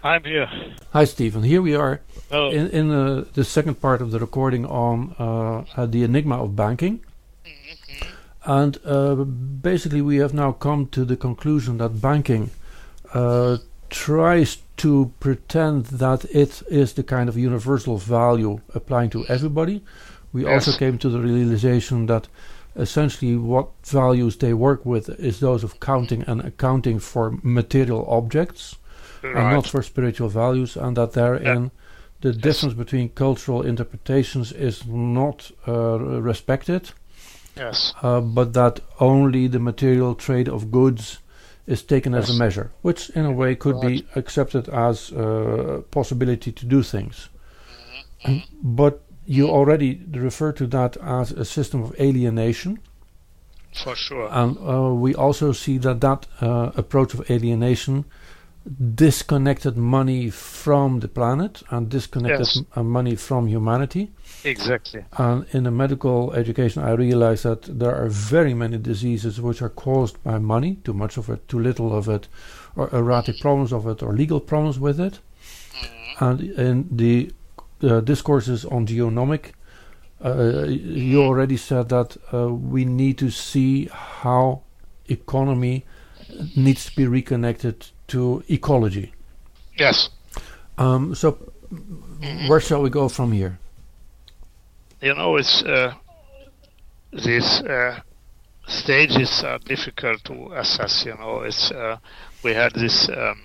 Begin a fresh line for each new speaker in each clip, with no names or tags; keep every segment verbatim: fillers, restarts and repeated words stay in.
I'm here.
Hi, Stephen. Here we are
Hello.
in, in uh, the second part of the recording on uh, uh, the enigma of banking.
Mm-hmm.
And uh, basically we have now come to the conclusion that banking uh, tries to pretend that it is the kind of universal value applying to everybody. We
Yes.
also came to the realization that essentially what values they work with is those of counting and accounting for material objects.
Right.
And not for spiritual values, and that therein the
Yes.
difference between cultural interpretations is not uh, respected,
Yes.
uh, but that only the material trade of goods is taken as a
Yes.
measure, which in a way could
Right.
be accepted as a possibility to do things.
Mhm.
But you already refer to that as a system of alienation,
For sure.
and uh, we also see that that uh, approach of alienation disconnected money from the planet and disconnected
Yes.
m- uh, money from humanity.
Exactly.
And in the medical education, I realized that there are very many diseases which are caused by money, too much of it, too little of it, or erratic problems of it, or legal problems with it.
Mhm.
And in the uh, discourses on geonomic, uh, you already said that uh, we need to see how economy needs to be reconnected to ecology.
Yes.
Um, so,
Mhm.
where shall we go from here?
You know, it's uh, these uh, stages are difficult to assess. You know, it's uh, we had this. Um,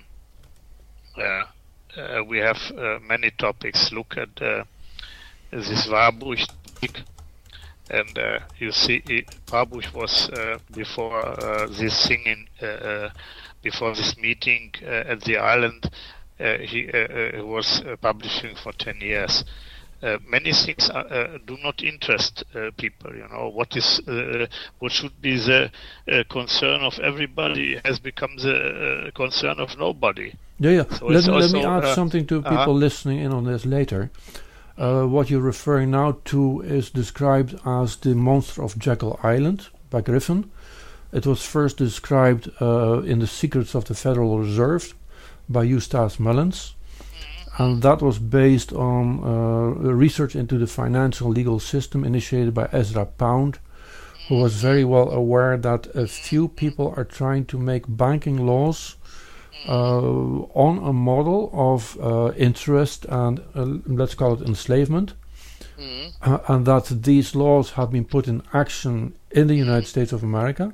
uh, uh, we have uh, many topics. Look at uh, this Warburg topic. And uh, you see, it, Warburg was uh, before uh, this thing in, uh, uh, before this meeting uh, at the island. Uh, he uh, uh, was uh, publishing for ten years. Uh, many things are, uh, do not interest uh, people. You know, what is uh, what should be the uh, concern of everybody has become the uh, concern of nobody.
Yeah, yeah.
So
let,
it's
me, let me
also,
add
uh,
something to people
uh-huh.
listening in on this later. Uh, what you're referring now to is described as the Monster of Jekyll Island by Griffin. It was first described uh, in The Secrets of the Federal Reserve by Eustace Mullins, and that was based on uh, research into the financial legal system initiated by Ezra Pound, who was very well aware that a few people are trying to make banking laws Uh, on a model of uh, interest and uh, let's call it enslavement,
Mhm.
uh, and that these laws have been put in action in the United States of America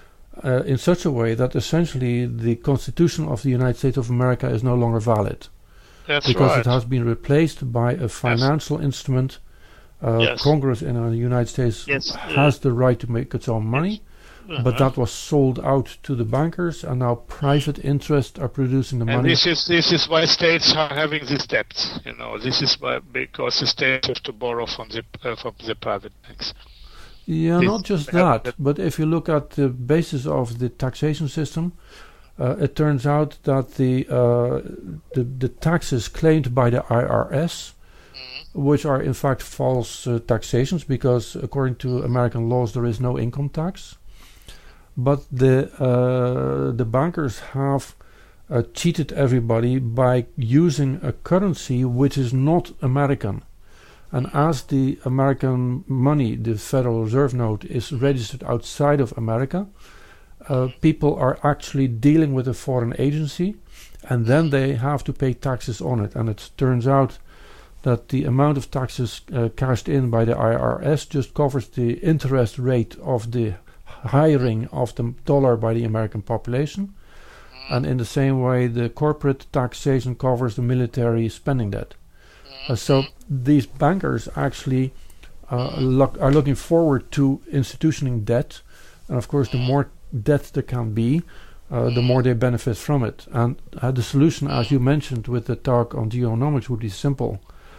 uh, in such a way that essentially the Constitution of the United States of America is no longer valid
That's
because
right.
it has been replaced by a financial instrument. Uh,
Yes.
Congress in the United States
Yes, uh,
has the right to make its own money.
Uh-huh.
But that was sold out to the bankers, and now private interests are producing the
And
money.
this is this is why states are having these debts. You know, this is why because the states have to borrow from the uh, from the private banks.
Yeah,
This-
not just
uh,
that,
that-
but if you look at the basis of the taxation system, uh, it turns out that the, uh, the the taxes claimed by the I R S, which are in fact false uh, taxations, because according to American laws there is no income tax, but the uh, the bankers have uh, cheated everybody by using a currency which is not American. And as the American money, the Federal Reserve note, is registered outside of America, uh, people are actually dealing with a foreign agency, and then they have to pay taxes on it. And it turns out that the amount of taxes uh, cashed in by the I R S just covers the interest rate of the hiring of the dollar by the American population. And in the same way, the corporate taxation covers the military spending debt. Uh, so these bankers actually uh, look, are looking forward to institutioning debt, and of course, the more debt there can be, uh, the more they benefit from it. And uh, the solution, as you mentioned with the talk on geonomics, would be simple.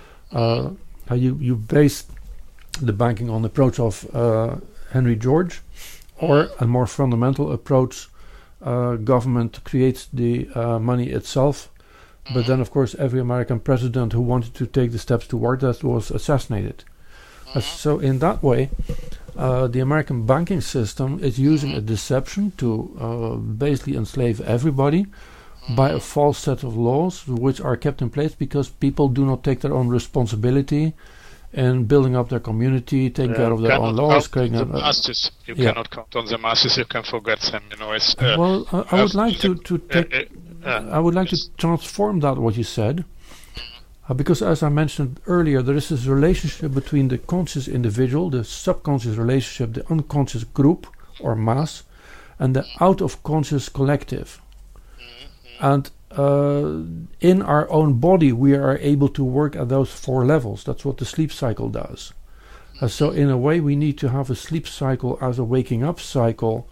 Uh, how you you base the banking on the approach of uh, Henry George, or a more fundamental approach. Uh, government creates the uh, money itself. But then, of course, every American president who wanted to take the steps toward that was assassinated. Uh, so in that way, uh, the American banking system is using a deception to uh, basically enslave everybody, by a false set of laws which are kept in place because people do not take their own responsibility in building up their community, taking
Uh,
care of their own
cannot
laws.
count
creating
on the
a- uh,
masses. You
yeah.
cannot count on the masses. You can forget them. You know, it's. Uh,
well, uh, I would
uh,
like to, to
uh,
take.
uh, uh,
I would like
yes.
to transform that what you said, uh, because as I mentioned earlier, there is this relationship between the conscious individual, the subconscious relationship, the unconscious group or mass, and the out of conscious collective. And uh, in our own body, we are able to work at those four levels. That's what the sleep cycle does. Uh, so, in a way, we need to have a sleep cycle as a waking up cycle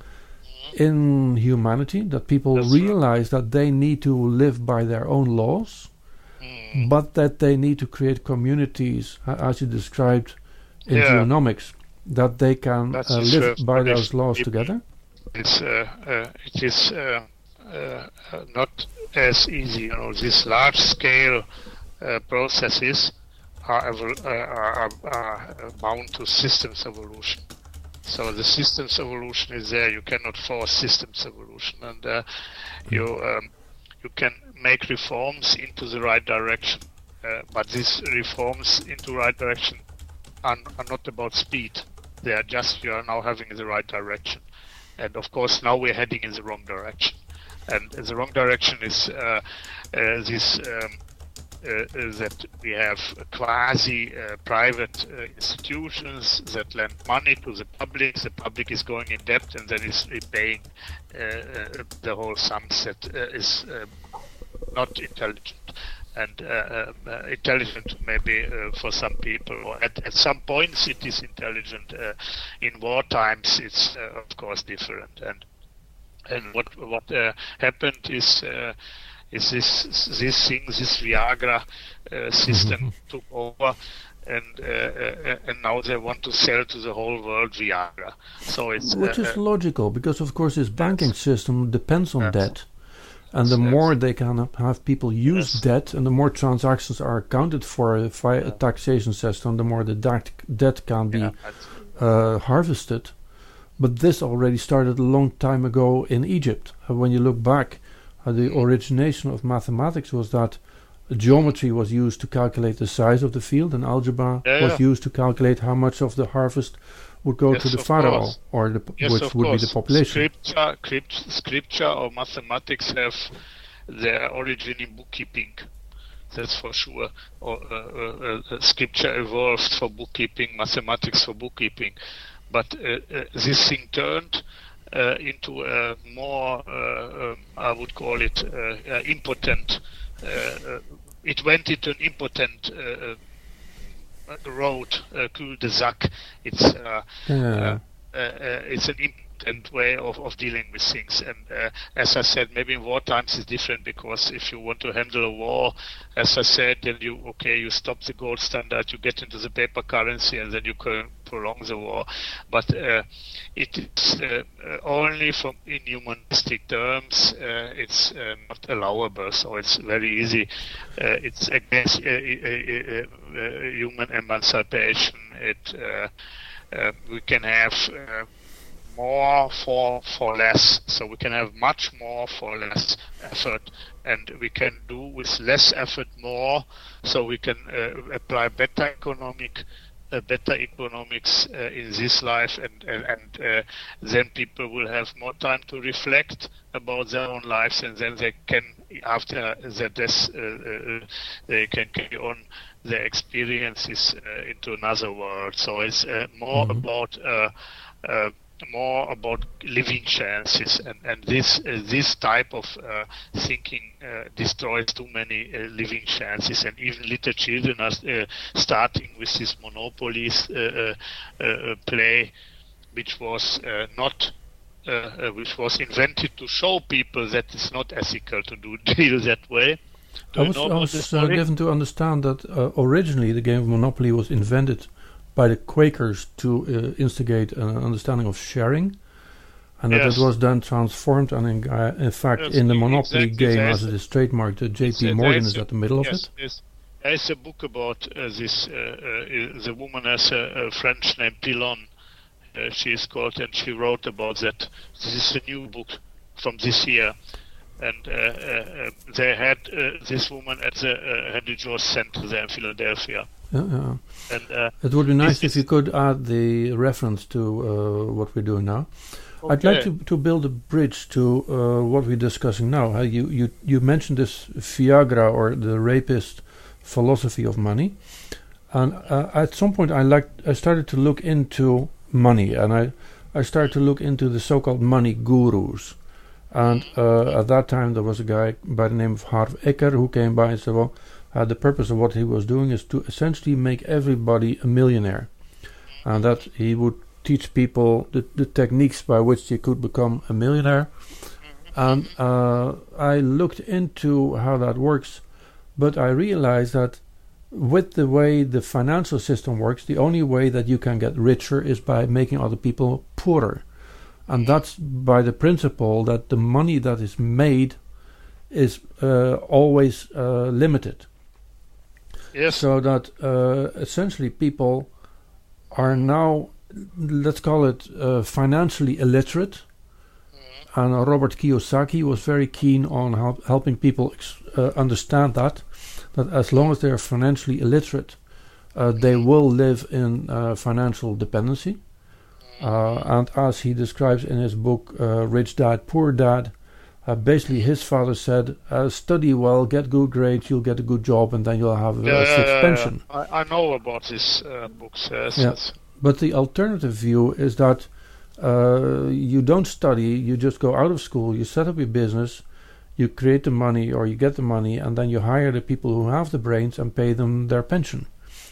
in humanity, that people
That's right.
realize that they need to live by their own laws,
Mm.
but that they need to create communities, uh, as you described in
Yeah.
genomics, that they can
That's
uh,
just,
live
uh,
by
what if
those laws
people-
together.
It's uh, uh, it is uh, uh, uh, not as easy. You know, these large scale uh, processes are, evol- uh, are, are bound to systems evolution. So the systems evolution is there. You cannot force systems evolution, and uh, you um, you can make reforms into the right direction. Uh, but these reforms into right direction are, are not about speed. They are just you are now having the right direction. And of course, now we're heading in the wrong direction. And the wrong direction is uh, uh, this um, uh, that we have quasi uh, private uh, institutions that lend money to the public. The public is going in debt and then is repaying uh, uh, the whole sums that uh, is uh, not intelligent. And uh, uh, intelligent maybe uh, for some people, or at, at some points it is intelligent. Uh, in war times, it's uh, of course different. And and what what uh, happened is uh, is this this thing, this Viagra uh, system took over, and uh, uh, and now they want to sell to the whole world Viagra. So it's
Which
uh,
is
uh,
logical, because of course this banking system depends on
Yes.
debt. And the
Yes.
more they can have people use
Yes.
debt, and the more transactions are accounted for via a taxation system, the more the debt, debt can be
yeah, that's-
uh, harvested. But this already started a long time ago in Egypt. Uh, when you look back, uh, the origination of mathematics was that geometry was used to calculate the size of the field, and algebra
Yeah,
was
yeah.
used to calculate how much of the harvest would go
Yes,
to the
of
pharaoh,
course.
or the, p-
Yes,
which
of
would
course.
be the population.
Scripture, crypt, scripture or mathematics have their origin in bookkeeping. That's for sure. Or uh, uh, uh, scripture evolved for bookkeeping, mathematics for bookkeeping. But uh, uh, this thing turned uh, into a more, uh, um, I would call it, uh, uh, impotent. Uh, uh, it went into an impotent uh, uh, road, uh, cul-de-sac. It's uh,
Yeah.
uh, uh, it's an important way of, of dealing with things. And uh, as I said, maybe in war times it's different, because if you want to handle a war, as I said, then you okay, you stop the gold standard, you get into the paper currency, and then you can prolong the war. But uh, it is uh, uh, only from in humanistic terms, uh, it's uh, not allowable. So it's very easy. Uh, it's against uh, uh, uh, uh, human emancipation. It uh, uh, we can have. Uh, more for for less, so we can have much more for less effort, and we can do with less effort more, so we can uh, apply better economic uh, better economics uh, in this life, and and, and uh, then people will have more time to reflect about their own lives, and then they can, after their death, uh, uh, they can carry on their experiences uh, into another world. So it's uh, more
Mhm.
about uh, uh, more about living chances, and and this uh, this type of uh, thinking uh, destroys too many uh, living chances, and even little children are uh, starting with this monopolies uh, uh, uh, play, which was uh, not uh, uh, which was invented to show people that it's not ethical to do deal that way. Do
I
you
was,
know
I
about
was
this
uh,
story?
given to understand that uh, originally the game of Monopoly was invented by the Quakers to uh, instigate an understanding of sharing, and that
Yes.
it was then transformed, and in, uh, in fact
Yes,
in the
e-
Monopoly
exactly.
game,
There's
as it is trademarked, the J
It's,
P
uh,
Morgan
there's
is
a-
at the middle of
yes,
it.
yes. There is a book about uh, this. Uh, uh, the woman has a, a French name, Pilon. Uh, she is called, and she wrote about that. This is a new book from this year. and uh, uh, they had uh, this woman at the uh, Henry George Center there in Philadelphia.
Yeah, yeah.
And uh,
it would be nice
this,
if you could add the reference to uh, what we're doing now.
Okay.
I'd like to, to build a bridge to uh, what we're discussing now. Uh, you, you, you mentioned this Viagra or the rapist philosophy of money. And uh, at some point I liked, I started to look into money, and I, I started to look into the so-called money gurus. And uh, at that time there was a guy by the name of Harv Eker who came by and said, well, uh, the purpose of what he was doing is to essentially make everybody a millionaire. And that he would teach people the, the techniques by which they could become a millionaire. And uh, I looked into how that works, but I realized that with the way the financial system works, the only way that you can get richer is by making other people poorer. And that's by the principle that the money that is made is uh, always uh, limited.
Yes.
So that uh, essentially people are now, let's call it, uh, financially illiterate. Mm-hmm. And uh, Robert Kiyosaki was very keen on help, helping people ex- uh, understand that, that as long as they are financially illiterate, uh, they will live in uh, financial dependency. Uh, and as he describes in his book, uh, Rich Dad, Poor Dad, uh, basically his father said, uh, study well, get good grades, you'll get a good job, and then you'll have a
yeah,
fixed
yeah,
pension.
Yeah. I, I know about these uh, books. Yes,
yeah.
yes.
But the alternative view is that uh, you don't study, you just go out of school, you set up your business, you create the money or you get the money, and then you hire the people who have the brains and pay them their pension.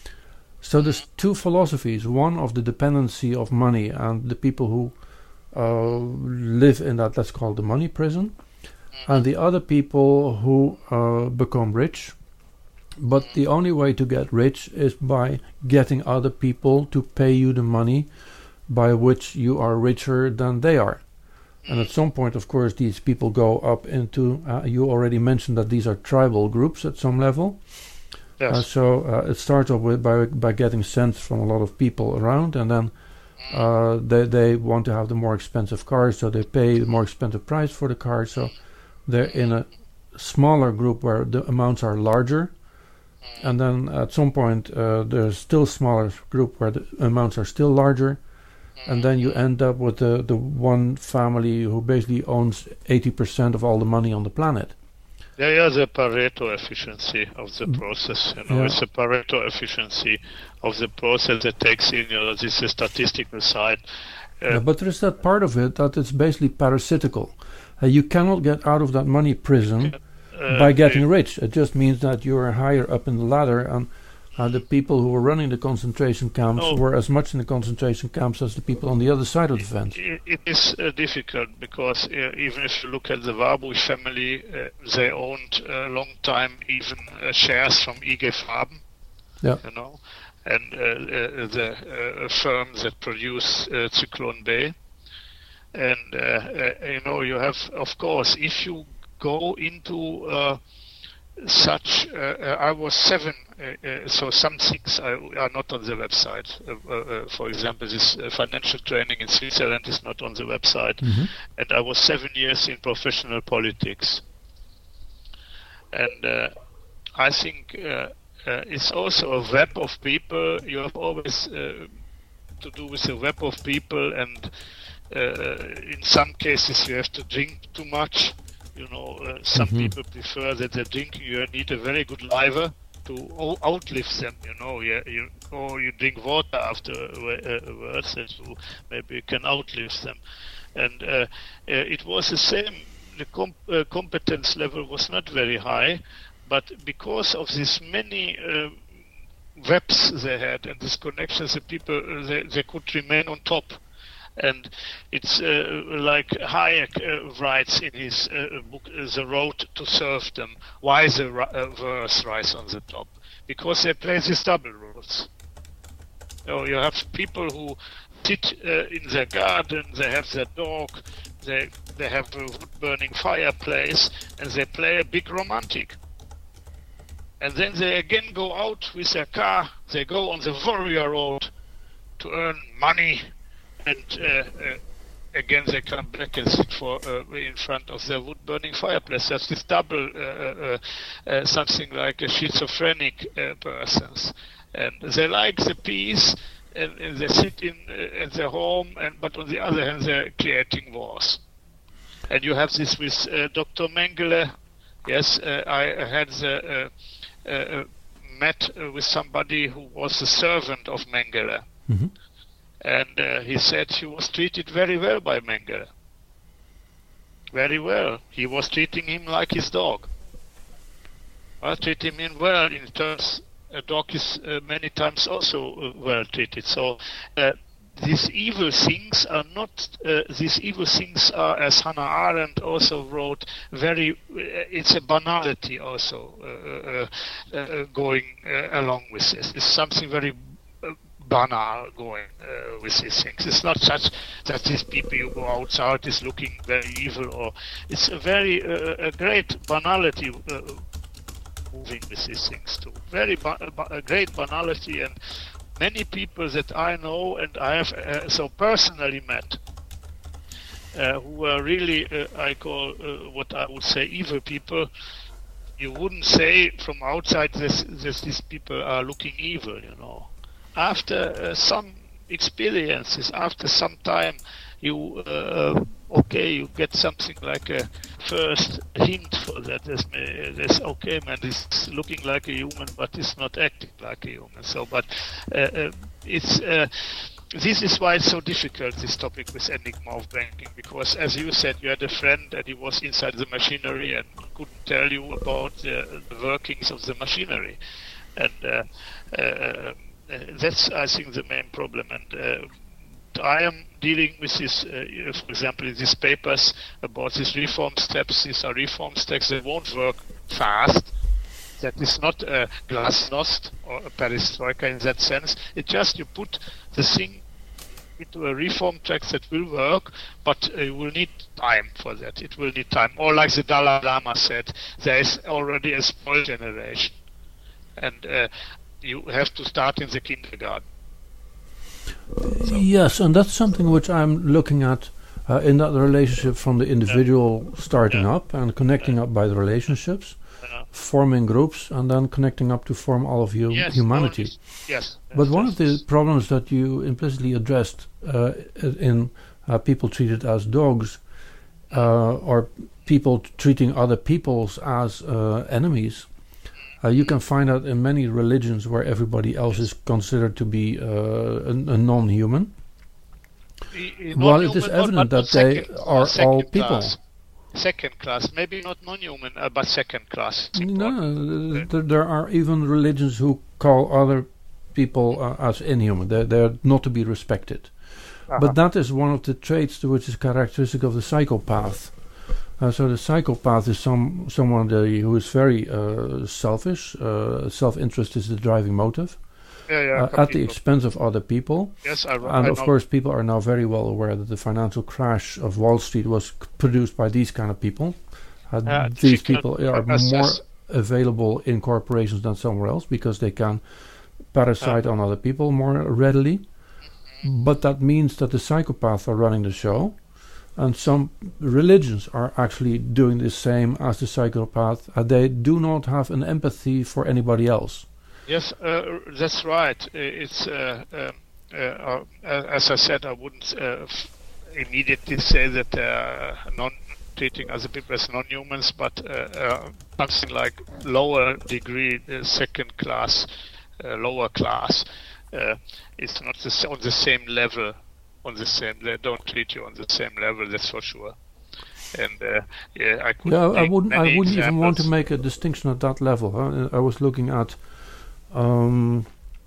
So there's two philosophies, one of the dependency of money and the people who uh, live in that, let's call it the money prison, and the other people who uh, become rich. But the only way to get rich is by getting other people to pay you the money by which you are richer than they are. And at some point, of course, these people go up into, uh, you already mentioned that these are tribal groups at some level.
Yes.
Uh, so uh, it starts off with by by getting cents from a lot of people around, and then uh, they they want to have the more expensive cars, so they pay the more expensive price for the car. So they're in a smaller group where the amounts are larger, and then at some point uh, there's still smaller group where the amounts are still larger, and then you end up with the the one family who basically owns eighty percent of all the money on the planet.
Yeah, yeah, the Pareto efficiency of the process. You know,
yeah.
It's the Pareto efficiency of the process that takes in, you know, this is statistical side. Uh,
yeah, but there is that part of it that it's basically parasitical. Uh, you cannot get out of that money prison uh, by getting uh, rich. It just means that you are higher up in the ladder, and uh, the people who were running the concentration camps
no,
were as much in the concentration camps as the people on the other side of the fence.
It, it is uh, difficult because uh, even if you look at the Warburg family, uh, they owned a long time even uh, shares from I G Farben,
yeah.
you know, and uh, uh, the uh, firm that produce uh, Zyklon B. And uh, uh, you know, you have, of course, if you go into uh, such, uh, uh, I was seven, uh, uh, so some things are, are not on the website. Uh, uh, for example, this uh, financial training in Switzerland is not on the website. Mm-hmm. And I was seven years in professional politics. And uh, I think uh, uh, it's also a web of people. You have always uh, to do with a web of people, and uh, in some cases you have to drink too much. You know, uh, some mm-hmm. people prefer that they're drinking. You need a very good liver to o- outlive them. You know, yeah, you or you drink water afterwards, that you maybe can outlive them. And uh, uh, it was the same. The comp- uh, competence level was not very high, but because of these many uh, webs they had and these connections, the people uh, they, they could remain on top. And it's uh, like Hayek uh, writes in his uh, book, uh, The Road to Serfdom, why the uh, verse rise on the top? Because they play these double roles. You know, you have people who sit uh, in their garden, they have their dog, they they have a wood-burning fireplace, and they play a big romantic. And then they again go out with their car, they go on the warrior road to earn money, and uh, uh, again they come back and sit for uh, in front of their wood-burning fireplace. That's this double, uh, uh, uh, something like a schizophrenic uh, persons, and they like the peace, and, and they sit in uh, at their home, and but on the other hand they're creating wars. And you have this with uh, Doctor Mengele. Yes, uh, I had the, uh, uh, met uh, with somebody who was a servant of Mengele.
Mm-hmm.
And uh, he said he was treated very well by Mengele. Very well. He was treating him like his dog. Well, treating him well in terms, a dog is uh, many times also uh, well treated. So uh, these evil things are not, uh, these evil things are, as Hannah Arendt also wrote, very, uh, it's a banality also uh, uh, uh, going uh, along with this. It's something very banal going uh, with these things. It's not such that these people who go outside is looking very evil, or it's a very uh, a great banality uh, moving with these things too. Very ba- a great banality, and many people that I know and I have uh, so personally met uh, who are really uh, I call uh, what I would say evil people. You wouldn't say from outside this, this these people are looking evil, you know. After uh, some experiences, after some time, you uh, okay, you get something like a first hint for that. There's, there's okay, man, it's looking like a human, but it's not acting like a human. So, but uh, uh, it's uh, this is why it's so difficult, this topic with enigma of banking, because as you said, you had a friend and he was inside the machinery and couldn't tell you about the, the workings of the machinery, and. Uh, uh, Uh, that's, I think, the main problem. And uh, I am dealing with this, uh, for example, in these papers about these reform steps. These are reform steps that won't work fast. That is not a glasnost or a perestroika in that sense. It's just you put the thing into a reform text that will work, but uh, you will need time for that. It will need time. Or like the Dalai Lama said, there is already a spoiled generation. And uh, you have to start in the kindergarten.
So. Yes, and that's something which I'm looking at uh, in that relationship from the individual yeah. starting yeah. up and connecting yeah. up by the relationships, yeah. forming groups, and then connecting up to form all of you
yes,
humanity.
Yes. yes.
But
yes,
one
yes,
of the
yes.
problems that you implicitly addressed uh, in uh, people treated as dogs, uh, or people treating other peoples as uh, enemies, Uh, you can find that in many religions where everybody else is considered to be uh, a, a non-human.
I,
Well, it is evident that they
second,
are all people.
Class. Second class, maybe not non-human, uh, but second class.
No, th- there are even religions who call other people uh, as inhuman. They're, they're not to be respected. Uh-huh. But that is one of the traits to which is characteristic of the psychopath. Uh, so the psychopath is some someone the, who is very uh, selfish. Uh, self-interest is the driving motive,
yeah, yeah,
uh, at the expense of other people.
Yes, I,
and
I
of
know.
course, people are now very well aware that the financial crash of Wall Street was c- produced by these kind of people. Uh,
uh,
these people are
assess.
more available in corporations than somewhere else because they can parasite uh. on other people more readily. Mm-hmm. But that means that the psychopaths are running the show. And some religions are actually doing the same as the psychopath. Uh, they do not have an empathy for anybody else.
Yes, uh, that's right. It's uh, uh, uh, uh, as I said, I wouldn't uh, f- immediately say that uh, non treating other people as non-humans, but uh, uh, something like lower degree, uh, second class, uh, lower class. Uh, it's not the, on the same level. On the same, they don't treat you on the same level. That's for sure. And uh, yeah, I could.
Yeah, I wouldn't. I wouldn't
examples.
even want to make a distinction at that level. Huh? I was looking at um,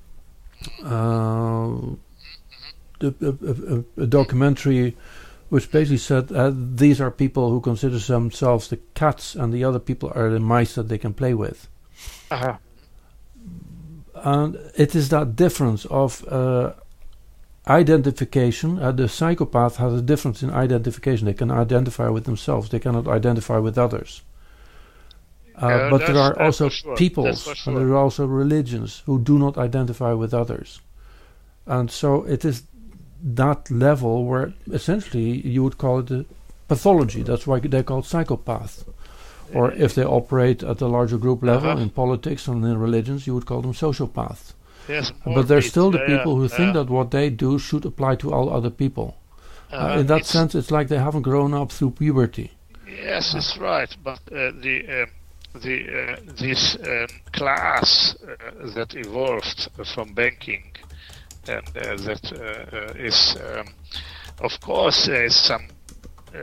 uh, the, a, a, a documentary which basically said uh, these are people who consider themselves the cats, and the other people are the mice that they can play with.
Uh-huh.
And it is that difference of. Uh, Identification. Uh, the psychopath has a difference in identification. They can identify with themselves. They cannot identify with others. Uh,
yeah,
but there are also
sure.
peoples,
sure.
and there are also religions who do not identify with others. And so it is that level where essentially you would call it a pathology. That's why they call it psychopath. Or if they operate at the larger group level
Uh-huh.
in politics and in religions, you would call them sociopaths.
Yes,
But they're still the
yeah,
people who
yeah,
think
yeah.
that what they do should apply to all other people. Uh,
Uh-huh.
in that
It's-
sense, it's like they haven't grown up through puberty.
Yes, it's right. But uh, the um, the uh, this um, class uh, that evolved from banking and uh, that uh, uh, is, um, of course, there is some. Uh,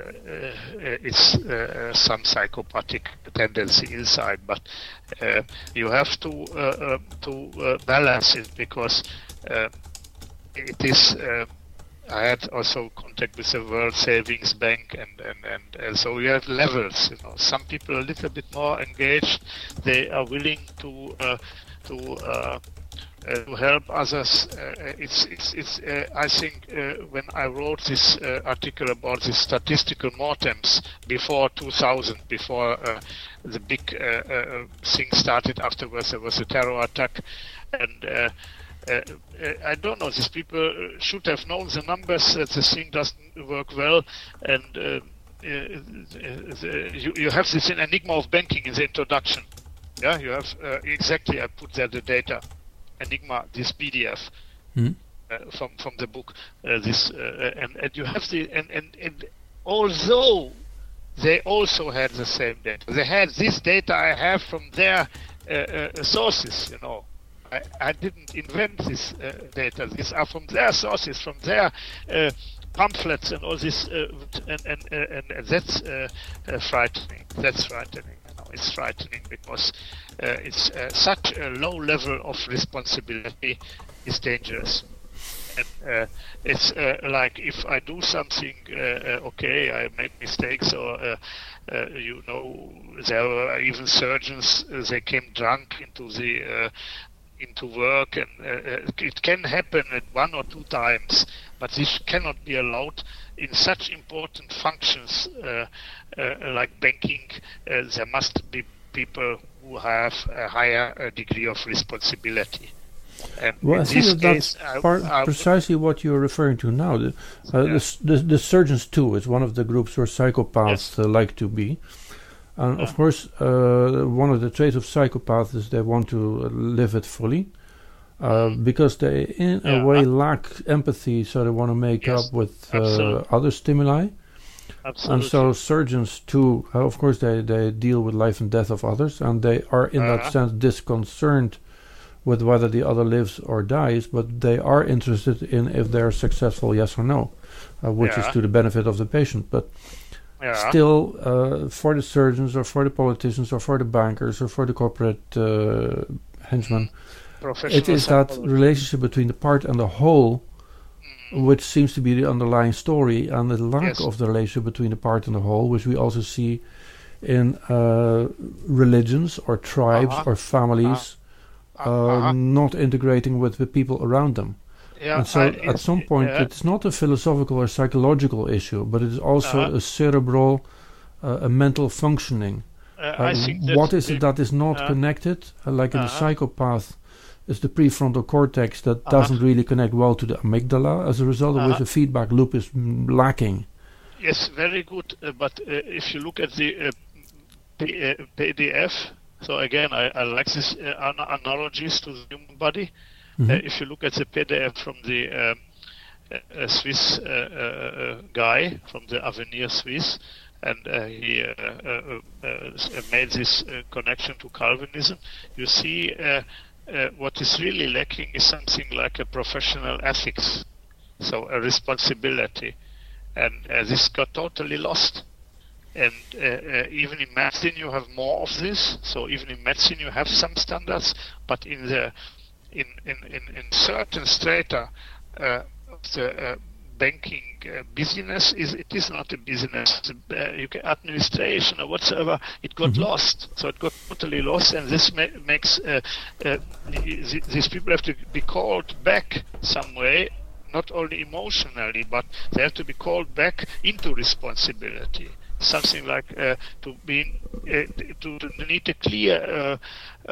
uh, it's uh, some psychopathic tendency inside, but uh, you have to uh, uh, to uh, balance it because uh, it is. Uh, I had also contact with the World Savings Bank, and and, and and so you have levels. You know, some people are a little bit more engaged. They are willing to uh, to uh, uh, to help others. Uh, it's it's it's. Uh, I think uh, when I wrote this uh, article about the statistical mortems before two thousand, before uh, the big uh, uh, thing started. Afterwards, there was a terror attack, and. Uh, Uh, uh, I don't know. These people uh, should have known the numbers that the thing doesn't work well, and uh, uh, uh, the, you, you have this enigma of banking in the introduction. Yeah, you have uh, exactly. I put there the data, enigma, this P D F
Hmm?
uh, from from the book. Uh, this uh, and and you have the and, and and although they also had the same data, they had this data I have from their uh, uh, sources. You know. I, I didn't invent this uh, data. These are from their sources, from their uh, pamphlets and all this, uh, and, and, uh, and, and that's uh, uh, frightening. That's frightening. You know, it's frightening because uh, it's uh, such a low level of responsibility is dangerous. And uh, it's uh, like if I do something, uh, uh, okay, I make mistakes, or uh, uh, you know, there were even surgeons. Uh, they came drunk into the. Uh, into work, and uh, it can happen at one or two times, but this cannot be allowed in such important functions uh, uh, like banking. Uh, there must be people who have a higher uh, degree of responsibility. And
Well,
in
I think
this
that that's
case, I-
part,
I-
precisely what you're referring to now. The, uh,
Yeah.
the, s- the, the surgeons, too, is one of the groups where psychopaths
Yes.
uh, like to be. And
Yeah.
of course, uh, one of the traits of psychopaths is they want to uh, live it fully. Uh, because they, in a
Yeah.
way, lack empathy, so they want to make
Yes,
up with uh,
absolutely.
other stimuli.
absolutely.
And so surgeons, too, uh, of course, they, they deal with life and death of others, and they are, in
Uh-huh.
that sense, disconcerted with whether the other lives or dies, but they are interested in if they're successful, yes or no, uh, which
Yeah.
is to the benefit of the patient. But
yeah.
still, uh, for the surgeons or for the politicians or for the bankers or for the corporate uh, henchmen,
Professional
it is that
psychology.
relationship between the part and the whole
Mm.
which seems to be the underlying story, and the lack
Yes.
of the relationship between the part and the whole, which we also see in uh, religions or tribes
Uh-huh.
or families
Uh,
uh,
uh-huh.
not integrating with the people around them.
Yeah,
and so
I-
at some point
yeah.
it's not a philosophical or psychological issue, but it is also
Uh-huh.
a cerebral, uh, a mental functioning.
Uh,
Uh,
I think that
what is
the-
it that is not
uh,
connected? Uh, like in the
uh-huh.
psychopath, is the prefrontal cortex that
Uh-huh.
doesn't really connect well to the amygdala, as a result of which
Uh-huh.
the feedback loop is mm, lacking.
Yes, very good. Uh, but uh, if you look at the uh, P- uh, P D F, so again, I, I like these uh, an- analogies to the human body.
Mhm.
Uh, if you look at the P D F from the um, uh, uh, Swiss uh, uh, uh, guy from the Avenir Suisse, and uh, he uh, uh, uh, s- uh, made this uh, connection to Calvinism, you see uh, uh, what is really lacking is something like a professional ethics, so a responsibility. And uh, this got totally lost. And uh, uh, even in medicine you have more of this. So even in medicine you have some standards, but in the in in in, in certain strata uh, of the uh, banking uh, business is it is not a business. Uh, you can administration or whatsoever. It got
Mhm.
lost. So it got totally lost, and this ma- makes uh, uh, th- these people have to be called back some way. Not only emotionally, but they have to be called back into responsibility. Something like uh, to be uh, to, to need a clear uh, uh,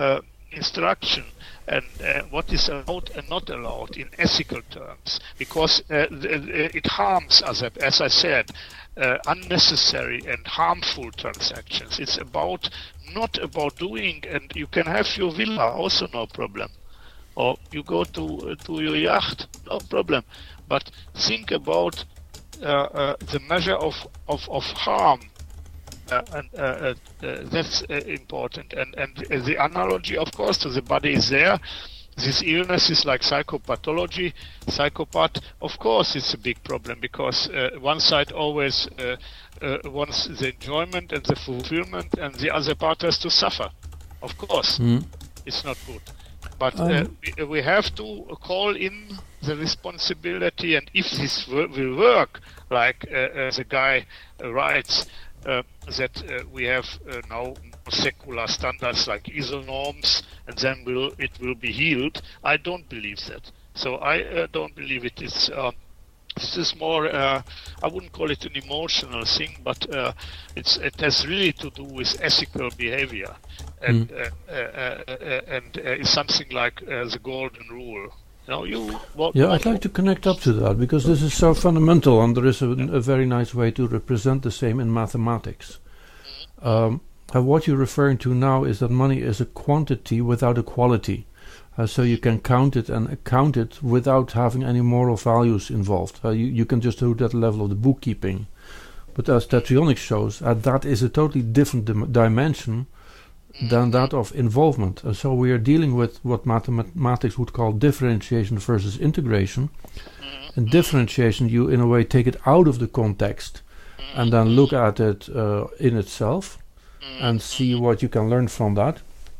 instruction and uh, what is allowed and not allowed in ethical terms, because uh, th- it harms, as I, as I said, uh, unnecessary and harmful transactions. It's about not about doing, and you can have your villa, also no problem, or you go to uh, to your yacht, no problem. But think about uh, uh, the measure of of, of harm. Uh, and uh, uh, uh, that's uh, important. And and uh, the analogy, of course, to the body is there. This illness is like psychopathology. Psychopath, of course, it's a big problem because uh, one side always uh, uh, wants the enjoyment and the fulfillment, and the other part has to suffer. Of course, mm. it's not good. But um. uh, we, we have to call in the responsibility, and if this w- will work, like uh, uh, the guy uh, writes, Uh, that uh, we have uh, now secular standards like I S O norms, and then will it will be healed. I don't believe that. So I uh, don't believe it is. Uh, this is more. Uh, I wouldn't call it an emotional thing, but uh, it's it has really to do with ethical behavior, and mm. uh, uh, uh, and uh, it's something like uh, the golden rule. No, you, what,
yeah,
what,
I'd like to connect up to that because this is so fundamental, and there is a, a very nice way to represent the same in mathematics. Um, and what you're referring to now is that money is a quantity without a quality. Uh, so you can count it and account it without having any moral values involved. Uh, you, you can just do that level of the bookkeeping. But as Tetraionics shows, uh, that is a totally different dim- dimension than that of involvement. Uh, so we are dealing with what mathematics would call differentiation versus integration. And differentiation, you in a way take it out of the context and then look at it uh, in itself and see what you can learn from that.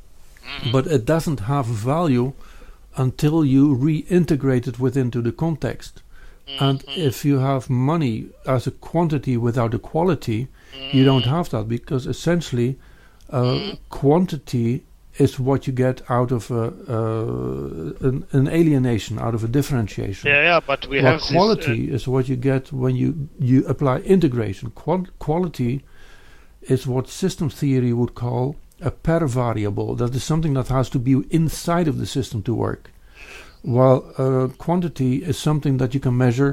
But it doesn't have value until you reintegrate it within to the context. And if you have money as a quantity without a quality, you don't have that, because essentially Uh, quantity is what you get out of a, uh, an, an alienation, out of a differentiation.
Yeah, yeah, but we
While
have
quality
this, uh,
is what you get when you, you apply integration. Qual- quality is what system theory would call a per variable. That is something that has to be inside of the system to work. While uh, quantity is something that you can measure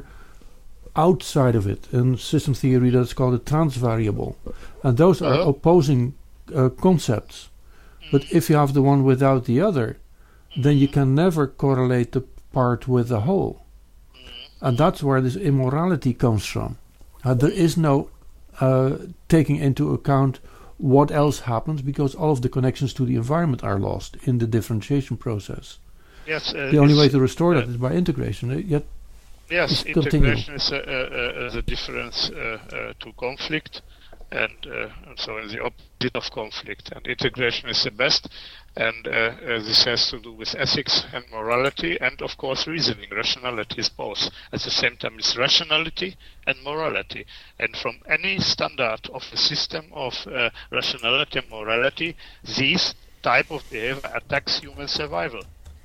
outside of it. In system theory, that's called a transvariable. And those uh-huh. are opposing Uh, concepts. But if you have the one without the other, then you can never correlate the part with the whole. And that's where this immorality comes from. Uh, there is no uh, taking into account what else happens, because all of the connections to the environment are lost in the differentiation process.
Yes, uh,
the only way to restore uh, that is by integration. Uh, yet
yes, integration is a, a, a, a difference uh, uh, to conflict. And, uh, and so in the opposite of conflict, and integration is the best, and uh, uh, this has to do with ethics and morality, and of course reasoning. Rationality is both. At the same time, it's rationality and morality, and from any standard of a system of uh, rationality and morality, this type of behavior attacks human survival.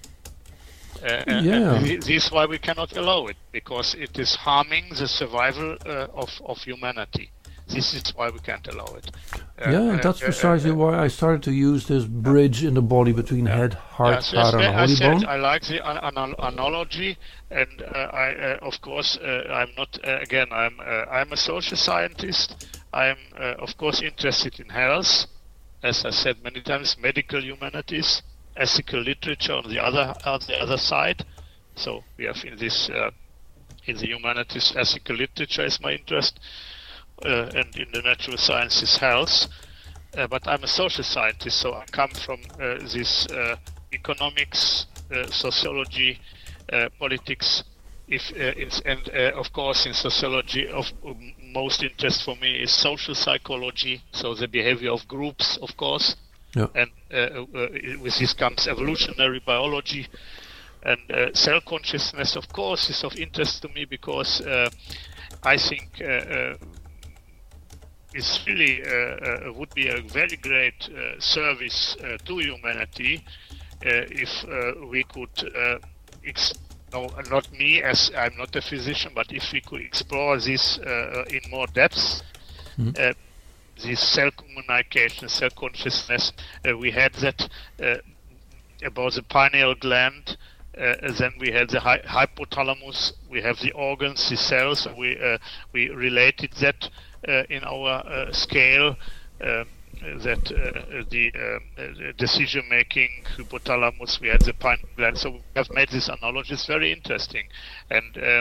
Uh,
yeah.
And th- this is why we cannot allow it, because it is harming the survival uh, of, of humanity. This is why we can't allow it. Uh,
yeah, and that's uh, precisely uh, uh, why I started to use this bridge in the body between
uh,
head, heart,
yeah, so
heart, and
I
holy
said
bone.
I like the an- an- analogy, and uh, I, uh, of course, uh, I'm not. Uh, again, I'm. Uh, I'm a social scientist. I'm, uh, of course, interested in health, as I said many times. Medical humanities, ethical literature on the other on the other side. So we have in this uh, in the humanities, ethical literature is my interest. Uh, and in the natural sciences, health. Uh, but I'm a social scientist, so I come from uh, this uh, economics, uh, sociology, uh, politics, if uh, it's, and uh, of course in sociology of um, most interest for me is social psychology, so the behavior of groups, of course.
Yeah.
And uh, uh, with this comes evolutionary biology. And uh, self-consciousness, of course, is of interest to me because uh, I think uh, uh, it's really uh, uh, would be a very great uh, service uh, to humanity uh, if uh, we could, uh, ex- no, not me as I'm not a physician, but if we could explore this uh, in more depth, mm-hmm. uh, this self-communication, self-consciousness, uh, we had that uh, about the pineal gland. Uh, then we had the hy- hypothalamus. We have the organs, the cells. We uh, we related that uh, in our uh, scale. Uh, that uh, the uh, decision-making hypothalamus. We had the pineal gland. So we have made this analogy. It's very interesting, and. Uh,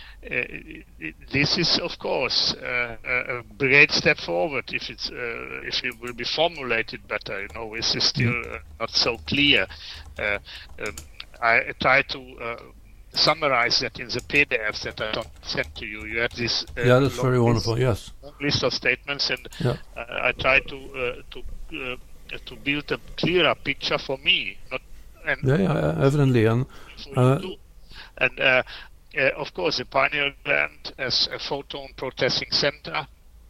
Uh, this is, of course, uh, a great step forward if it's uh, if it will be formulated better. You know, this is still uh, not so clear. Uh, um, I try to uh, summarize that in the P D Fs that I sent to you. You have this. Uh,
yeah, that's very
list,
wonderful. Yes.
List of statements, and
yeah.
uh, I try to uh, to uh, to build a clearer picture for me. Not and
yeah, yeah, evidently, and uh,
and. Uh, Uh, of course, the pineal gland as a photon processing center,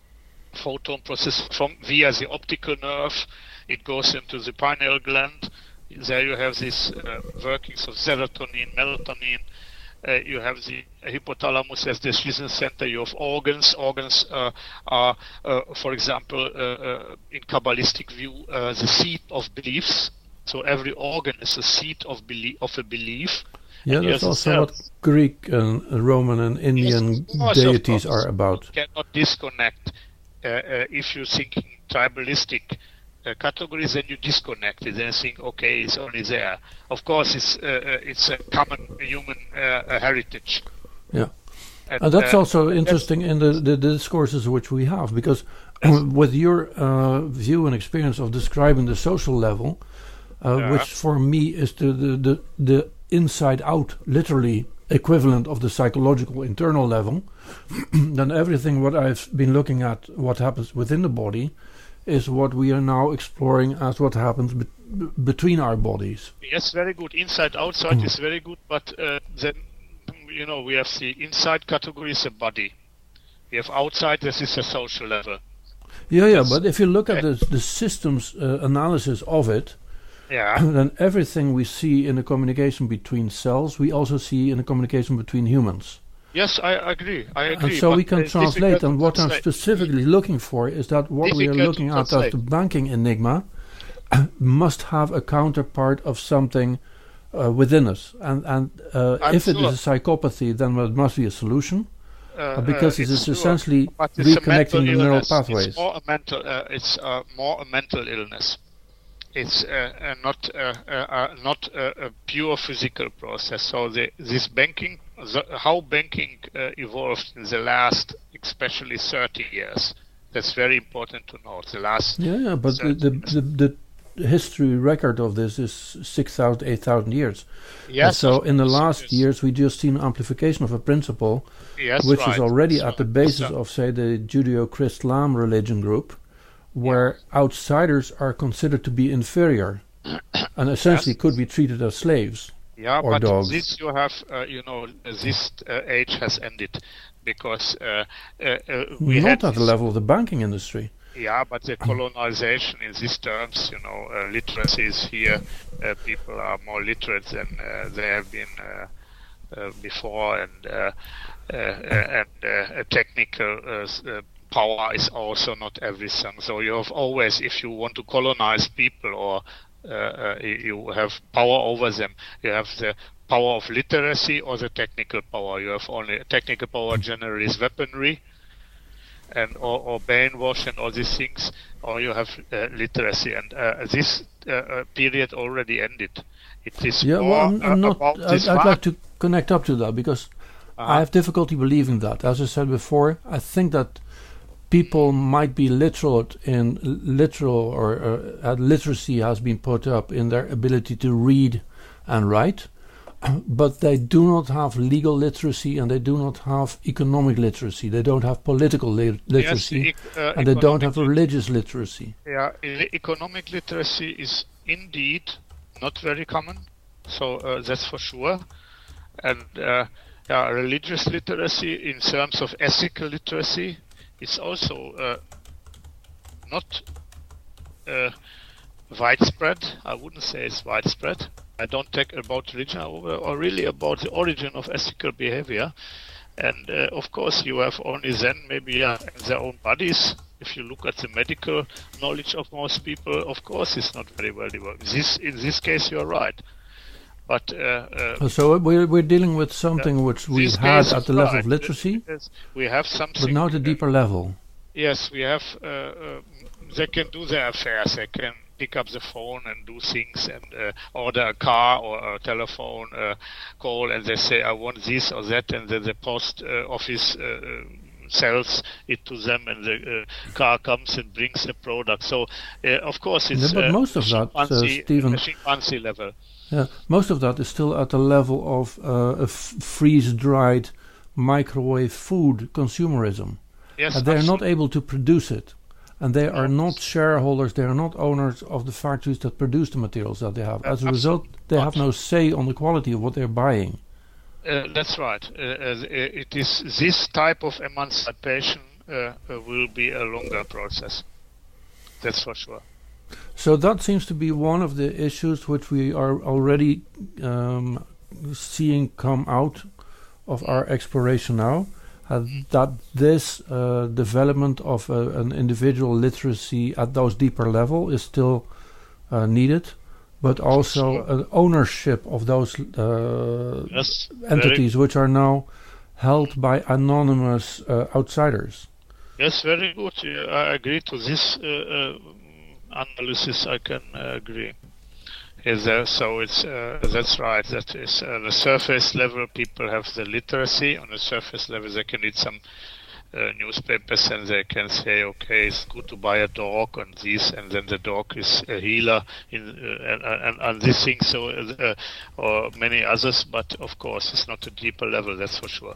photon process from via the optical nerve, it goes into the pineal gland. There you have these uh, workings of serotonin, melatonin. Uh, you have the hypothalamus as the decision center. You have organs. Organs uh, are, uh, for example, uh, uh, in Kabbalistic view, uh, the seat of beliefs. So every organ is a seat of belief, of a belief.
Yeah, that's also what Greek and Roman and Indian yes, course, deities are about.
You cannot disconnect. Uh, uh, if you're thinking tribalistic uh, categories, then you disconnect it and think, okay, it's only there. Of course, it's uh, uh, it's a common human uh, heritage.
Yeah, and, and that's uh, also interesting in the, the, the discourses which we have, because yes. with your uh, view and experience of describing the social level, uh, yeah. which for me is the the the, the inside out, literally equivalent of the psychological internal level, then everything what I've been looking at, what happens within the body, is what we are now exploring as what happens be- between our bodies.
Yes, very good. Inside outside mm. is very good, but uh, then you know we have the inside category is the body. We have outside, this is a social level.
Yeah, yeah, yes. But if you look at the, the systems uh, analysis of it,
yeah.
then everything we see in the communication between cells, we also see in the communication between humans.
Yes, I agree. I agree.
And so we can translate, and what I'm specifically looking for is that what we are looking at as the banking enigma must have a counterpart of something uh, within us. And, and uh, if
sure.
it is a psychopathy, then there must be a solution. Uh, because uh, it is
sure.
essentially reconnecting the neural pathways.
It's more a mental, uh, it's uh, more a mental illness. It's uh, uh, not uh, uh, uh, not uh, a pure physical process. So the, this banking, the, how banking uh, evolved in the last, especially thirty years. That's very important to note. The last
yeah, yeah, but the the, the the history record of this is six thousand, eight thousand years.
Yes.
And so in the last yes. years, we just seen amplification of a principle,
yes,
which
right.
is already
so,
at the basis
so.
of, say, the Judeo-Chrislam religion group, where yeah. outsiders are considered to be inferior and essentially yes. could be treated as slaves
yeah,
or
but
dogs.
This you have, uh, you know, this uh, age has ended because uh, uh, uh, we
not
had
at the level of the banking industry.
Yeah, but the colonization in these terms, you know, uh, literacy is here. Uh, people are more literate than uh, they have been uh, uh, before, and uh, uh, and uh, a technical uh, power is also not everything. So you have always, if you want to colonize people or uh, uh, you have power over them, you have the power of literacy or the technical power. You have only technical power generally is weaponry. And or, or brainwash and all these things, or you have uh, literacy, and uh, this uh, uh, period already ended. It is
yeah,
more
well, I'm, I'm
uh,
not.
about
I'd,
this
I'd like to connect up to that because uh-huh. I have difficulty believing that. As I said before, I think that people might be literate in literal or uh, literacy has been put up in their ability to read and write. But they do not have legal literacy and they do not have economic literacy. They don't have political li- literacy
yes, e- uh,
and they don't have religious literacy.
Yeah, e- economic literacy is indeed not very common, so uh, that's for sure. And uh, yeah, religious literacy in terms of ethical literacy is also uh, not uh, widespread. I wouldn't say it's widespread. I don't talk about religion or, or really about the origin of ethical behavior. And uh, of course you have only then maybe uh, in their own bodies if you look at the medical knowledge of most people, of course, it's not very well developed. This, in this case, you're right. But uh, uh,
so we're we're dealing with something
uh,
which we've had at the level
right.
of literacy.
Yes, we have something.
But now at a deeper level.
Yes, we have. Uh, uh, they can do their affairs. They can pick up the phone and do things and uh, order a car or a telephone uh, call, and they say, "I want this or that," and then the post uh, office uh, sells it to them, and the uh, car comes and brings the product. So, uh, of course, it's
yeah, but
uh,
most of that, uh, Stephen,
chimpanzee level.
Yeah, most of that is still at the level of uh, a f- freeze-dried microwave food consumerism.
Yes,
and they are not able to produce it. And they are not shareholders, they are not owners of the factories that produce the materials that they have. As a result, they have no say on the quality of what they're buying.
Uh, that's right. Uh, uh, it is this type of emancipation uh, uh, will be a longer process. That's for sure.
So that seems to be one of the issues which we are already um, seeing come out of our exploration now, uh, that this uh, development of uh, an individual literacy at those deeper level is still uh, needed, but also
sure.
an ownership of those uh,
yes,
entities which are now held by anonymous uh, outsiders.
Yes, very good. Uh, I agree to this uh, uh, analysis. I can uh, agree. Is there, so it's uh, that's right. That is uh, the surface level. People have the literacy on the surface level. They can read some uh, newspapers and they can say, okay, it's good to buy a dog and this, and then the dog is a healer in uh, and, and and this thing. So uh, or many others. But of course, it's not a deeper level. That's for sure.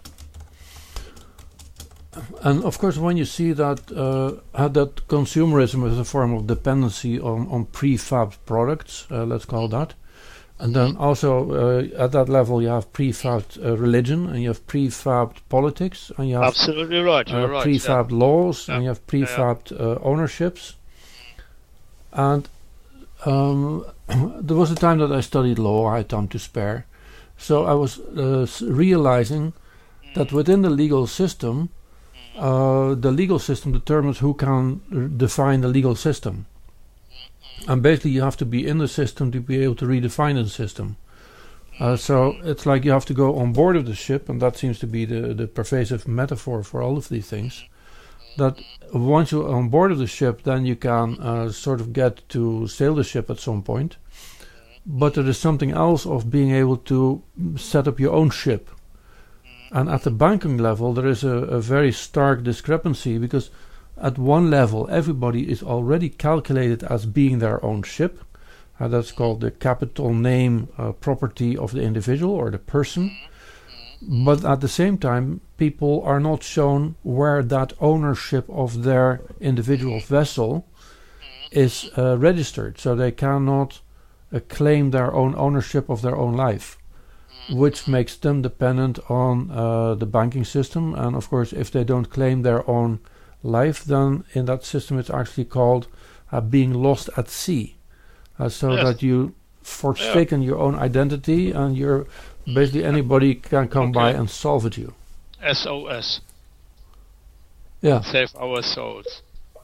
And of course, when you see that uh, that consumerism is a form of dependency on, on prefab products, uh, let's call that, and then also uh, at that level you have prefabbed uh, religion, and you have prefabbed politics, and you have
absolutely right, you're
uh,
right,
prefabbed
yeah.
laws,
yeah.
and you have prefabbed yeah. uh, ownerships. And um, there was a time that I studied law. I had time to spare, so I was uh, realizing mm. that within the legal system. Uh, the legal system determines who can r- define the legal system. And basically you have to be in the system to be able to redefine the system. Uh, so it's like you have to go on board of the ship, and that seems to be the, the pervasive metaphor for all of these things. That once you're on board of the ship, then you can uh, sort of get to sail the ship at some point. But there is something else of being able to set up your own ship. And at the banking level, there is a, a very stark discrepancy, because at one level, everybody is already calculated as being their own ship. Uh, that's called the capital name uh, property of the individual or the person. But at the same time, people are not shown where that ownership of their individual vessel is uh, registered. So they cannot uh, claim their own ownership of their own life, which makes them dependent on uh, the banking system. And of course, if they don't claim their own life, then in that system it's actually called uh, being lost at sea. Uh, so yes. that you forsaken yeah. your own identity, and you're basically anybody can come okay. by and solve it you.
S O S.
Yeah.
Save our souls.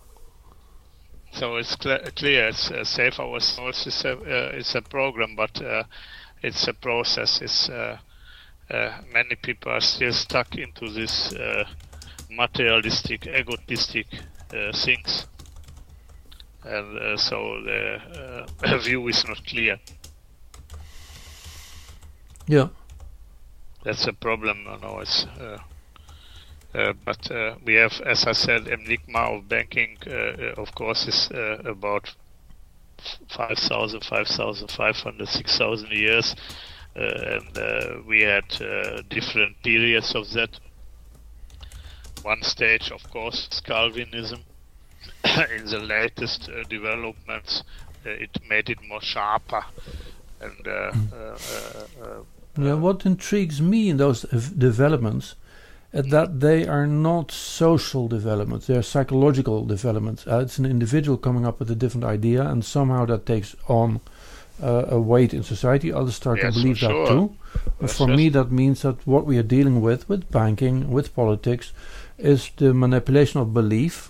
So it's cl- clear. It's uh, Save Our Souls is a uh, it's a program, but. Uh, It's a process. It's uh, uh, many people are still stuck into this uh, materialistic, egotistic uh, things, and uh, so the uh, view is not clear.
Yeah,
that's a problem. You know, it's uh, uh, but uh, we have, as I said, enigma of banking. Uh, of course, is uh, about. five thousand, five thousand five hundred, six thousand years, uh, and uh, we had uh, different periods of that. One stage, of course, is Calvinism. In the latest uh, developments, uh, it made it more sharper. And uh, uh, uh, uh,
yeah, what intrigues me in those uh, developments is that they are not social developments, they are psychological developments. Uh, it's an individual coming up with a different idea, and somehow that takes on uh, a weight in society. Others start
yes,
to believe that
sure.
too. But
yes,
for
yes.
me, that means that what we are dealing with, with banking, with politics, is the manipulation of belief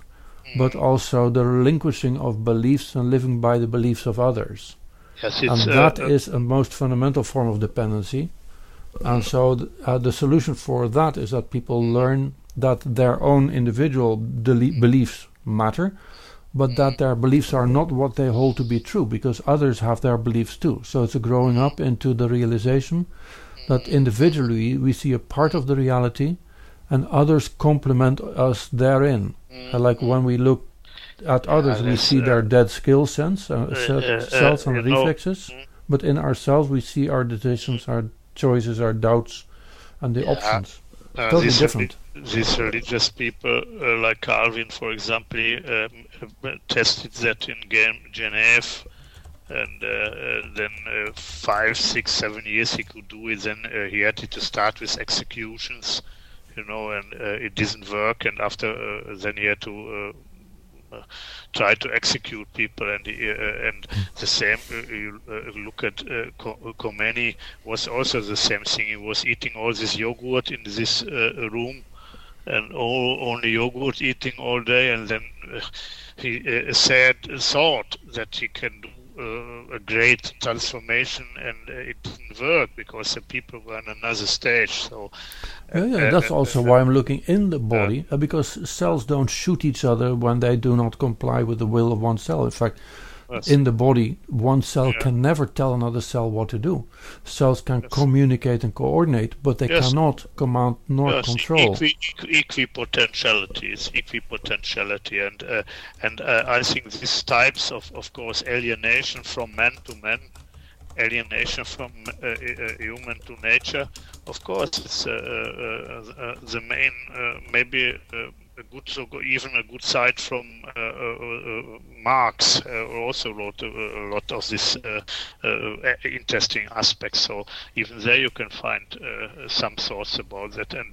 but also the relinquishing of beliefs and living by the beliefs of others.
Yes,
And
it's, uh,
that
uh,
is a most fundamental form of dependency. And so th- uh, the solution for that is that people learn that their own individual deli- beliefs matter, but that their beliefs are not what they hold to be true, because others have their beliefs too. So it's a growing up into the realization that individually we see a part of the reality and others complement us therein. Uh, like when we look at others, we
this,
see
uh,
their dead skill sense, uh, ce-
uh, uh,
cells and
you know,
reflexes, but in ourselves we see our decisions, our choices, our doubts, and the
Yeah.
options.
Uh,
Totally
these,
different.
reli- these religious people, uh, like Calvin, for example, um, uh, tested that in Gen- Geneva, and uh, uh, then uh, five, six, seven years he could do it. Then uh, he had to start with executions, you know, and uh, it didn't work. And after, uh, then he had to uh, uh, try to execute people, and uh, and the same. Uh, you uh, look at uh, Co- Khomeini was also the same thing. He was eating all this yogurt in this uh, room, and all only yogurt eating all day, and then uh, he uh, said thought that he can do uh, a great transformation, and uh, it didn't work because the people were in another stage. So
Yeah, yeah,
uh,
that's
uh,
also
uh,
why I'm looking in the body, uh, because cells don't shoot each other when they do not comply with the will of one cell. In fact,
yes.
in the body, one cell
Yeah.
can never tell another cell what to do. Cells can
Yes.
communicate and coordinate, but they
Yes.
cannot command nor
Yes,
control.
equi, equi, equipotentiality is equipotentiality, and uh, and uh, I think these types of, of course, alienation from man to man, alienation from uh, uh, human to nature, of course, it's uh, uh, uh, the main, uh, maybe uh, a good, so go- even a good side from uh, uh, uh, Marx, uh, also wrote a, a lot of these uh, uh, interesting aspects. So even there you can find uh, some thoughts about that, and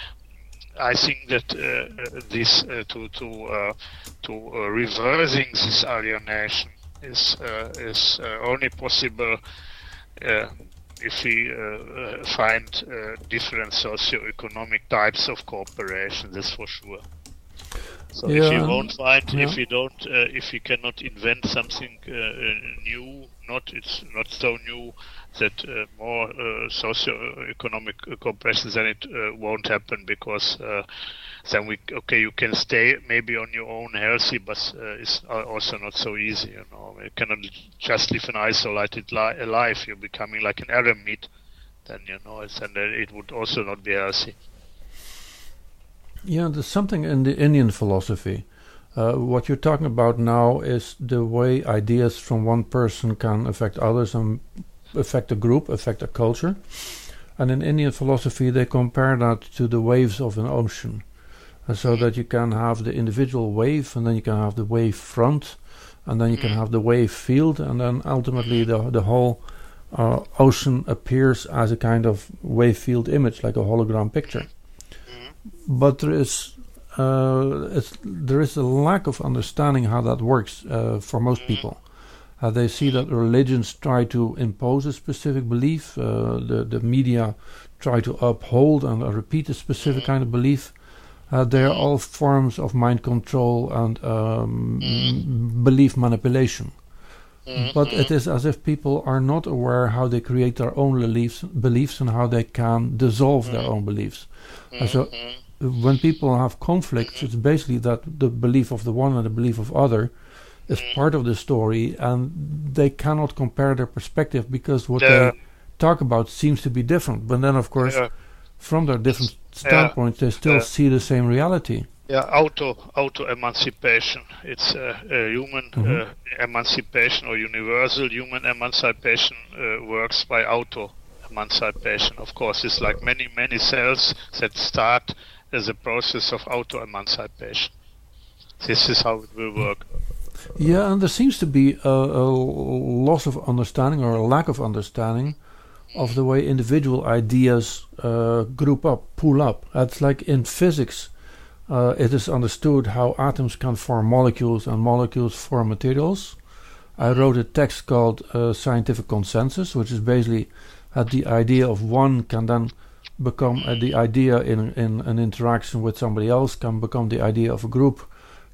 I think that uh, this uh, to to uh, to uh, reversing this alienation is uh, is uh, only possible uh, if we uh, uh, find uh, different socio-economic types of cooperation. That's for sure. So
Yeah,
if you
and-
won't find,
yeah.
if you don't, uh, if you cannot invent something uh, uh, new, not it's not so new that uh, more uh, socio-economic uh, cooperation, then it uh, won't happen, because uh, then we okay, you can stay maybe on your own healthy, but uh, it's al- also not so easy. You know, you cannot just live an isolated li- life. You're becoming like an eremit. Then you know, it's, and uh, it would also not be healthy.
Yeah, there's something in the Indian philosophy. Uh, what you're talking about now is the way ideas from one person can affect others and affect a group, affect a culture. And in Indian philosophy, they compare that to the waves of an ocean. And so that you can have the individual wave, and then you can have the wave front, and then you can have the wave field, and then ultimately the the whole uh, ocean appears as a kind of wave field image, like a hologram picture. But there is uh, it's, there is a lack of understanding how that works uh, for most people. Uh, they see that religions try to impose a specific belief, uh, the the media try to uphold and uh, repeat a specific kind of belief. Uh, they are all forms of mind control and um, m- belief manipulation. But it is as if people are not aware how they create their own beliefs, beliefs and how they can dissolve their own beliefs. And so when people have conflicts, it's basically that the belief of the one and the belief of other is part of the story, and they cannot compare their perspective because what
Yeah.
they talk about seems to be different. But then, of course,
Yeah.
from their different standpoints, they still
Yeah.
see the same reality.
Yeah, auto auto emancipation. It's uh, uh, human
Mhm.
uh, emancipation, or universal human emancipation uh, works by auto emancipation. Of course, it's like many many cells that start as a process of auto emancipation. This is how it will work.
Yeah, and there seems to be a, a loss of understanding or a lack of understanding of the way individual ideas uh, group up, pull up. It's like in physics, uh, it is understood how atoms can form molecules and molecules form materials. I wrote a text called uh, Scientific Consensus, which is basically that the idea of one can then become uh, the idea in, in an interaction with somebody else, can become the idea of a group,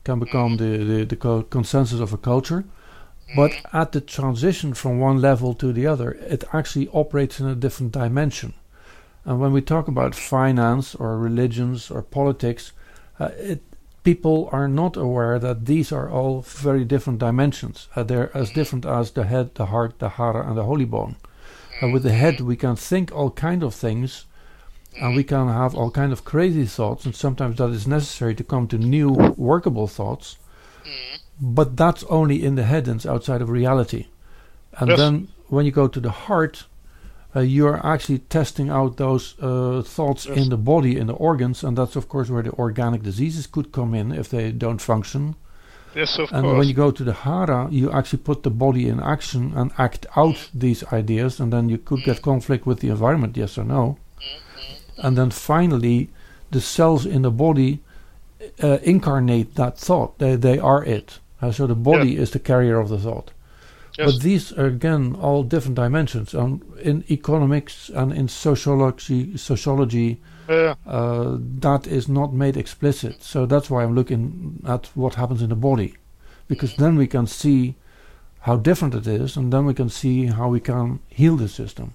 can become the, the, the co- consensus of a culture. But at the transition from one level to the other, it actually operates in a different dimension. And when we talk about finance or religions or politics, uh, it, people are not aware that these are all very different dimensions. Uh, they're as different as the head, the heart, the hara, and the holy bone. And with the head, we can think all kind of things, and we can have all kind of crazy thoughts, and sometimes that is necessary to come to new workable thoughts. But that's only in the head and it's outside of reality. And
yes.
then when you go to the heart, uh, you're actually testing out those uh, thoughts yes. in the body, in the organs, and that's of course where the organic diseases could come in if they don't function.
Yes, of
and
course.
When you go to the hara, you actually put the body in action and act out mm. these ideas, and then you could mm. get conflict with the environment, yes or no. Mm-hmm. And then finally, the cells in the body uh, incarnate that thought. They, they are it. Uh, so the body yeah. is the carrier of the thought. Yes. But these are again all different dimensions. Um, in economics and in sociology, sociology, yeah. uh, that is not made explicit. So that's why I'm looking at what happens in the body, because mm-hmm. then we can see how different it is, and then we can see how we can heal the system.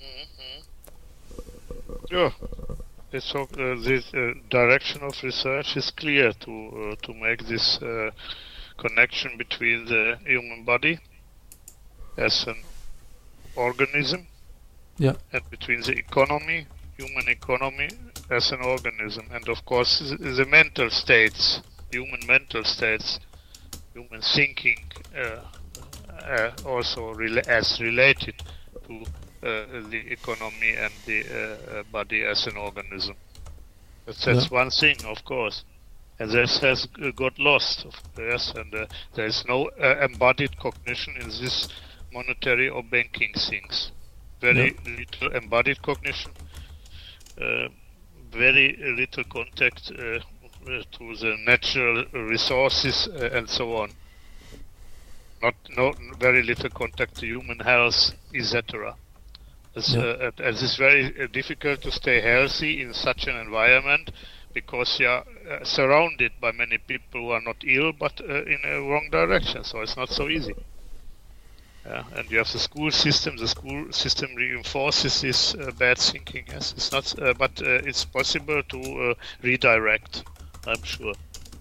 Mm-hmm. Yeah, it's uh, this uh, direction of research is clear to uh, to make this. Uh, connection between the human body as an organism
yeah.
and between the economy, human economy as an organism, and of course the, the mental states, human mental states, human thinking uh, uh, also rela- as related to uh, the economy and the uh, uh, body as an organism. That's, that's yeah. one thing, of course. And this has uh, got lost, yes, and uh, there is no uh, embodied cognition in this monetary or banking things. Very yeah. little embodied cognition, uh, very little contact uh, to the natural resources uh, and so on. Not, no, very little contact to human health, et cetera. It's, yeah. uh, and it's very uh, difficult to stay healthy in such an environment, because you are uh, surrounded by many people who are not ill, but uh, in a wrong direction, so it's not so easy. Uh, and you have the school system, the school system reinforces this uh, bad thinking, yes, it's not, uh, but uh, it's possible to uh, redirect, I'm sure.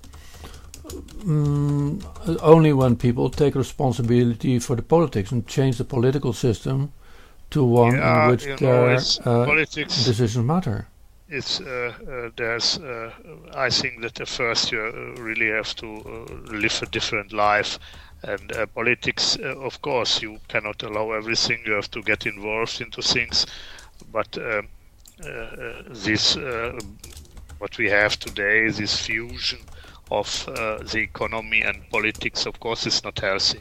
Mm, only when people take responsibility for the politics and change the political system to one
yeah,
in which
you
their
know,
uh,
decisions
matter.
It's uh, uh, there's uh, I think that at first you uh, really have to uh, live a different life, and uh, politics uh, of course you cannot allow everything, you have to get involved into things, but uh, uh, this uh, what we have today, this fusion of uh, the economy and politics, of course is not healthy.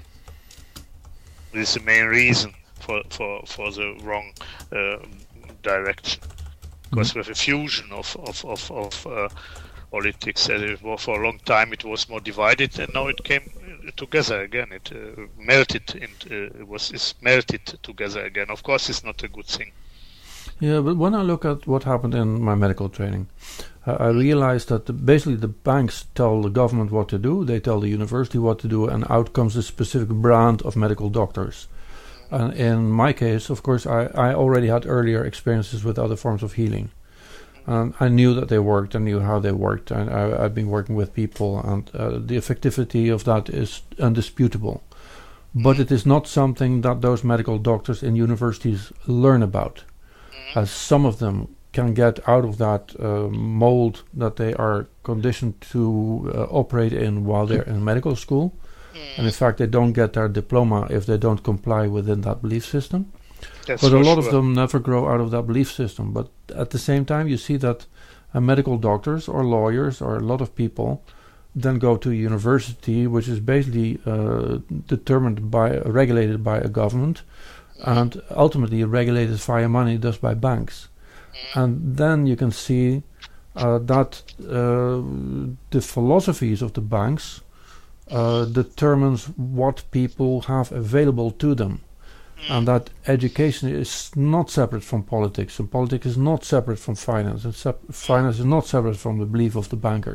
This is the main reason for, for, for the wrong uh, direction. Because we have a fusion of of of, of uh, politics, and it was, for a long time it was more divided, and now it came together again. It uh, melted, in, uh, it was it's melted together again. Of course, it's not a good thing.
Yeah, but when I look at what happened in my medical training, uh, I realized that the, basically the banks tell the government what to do, they tell the university what to do, and out comes a specific brand of medical doctors. And in my case, of course, I, I already had earlier experiences with other forms of healing. And I knew that they worked, I knew how they worked, and I, I've been working with people, and uh, the effectivity of that is undisputable. But it is not something that those medical doctors in universities learn about, as some of them can get out of that uh, mold that they are conditioned to uh, operate in while they're in medical school. And in fact, they don't get their diploma if they don't comply within that belief system. That's but a lot sure. of them never grow out of that belief system. But at the same time, you see that uh, medical doctors or lawyers or a lot of people then go to a university, which is basically uh, determined by, uh, regulated by a government, and ultimately regulated via money, thus by banks. And then you can see uh, that uh, the philosophies of the banks Uh, determines what people have available to them, and that education is not separate from politics, and politics is not separate from finance, and sep- finance is not separate from the belief of the bankers.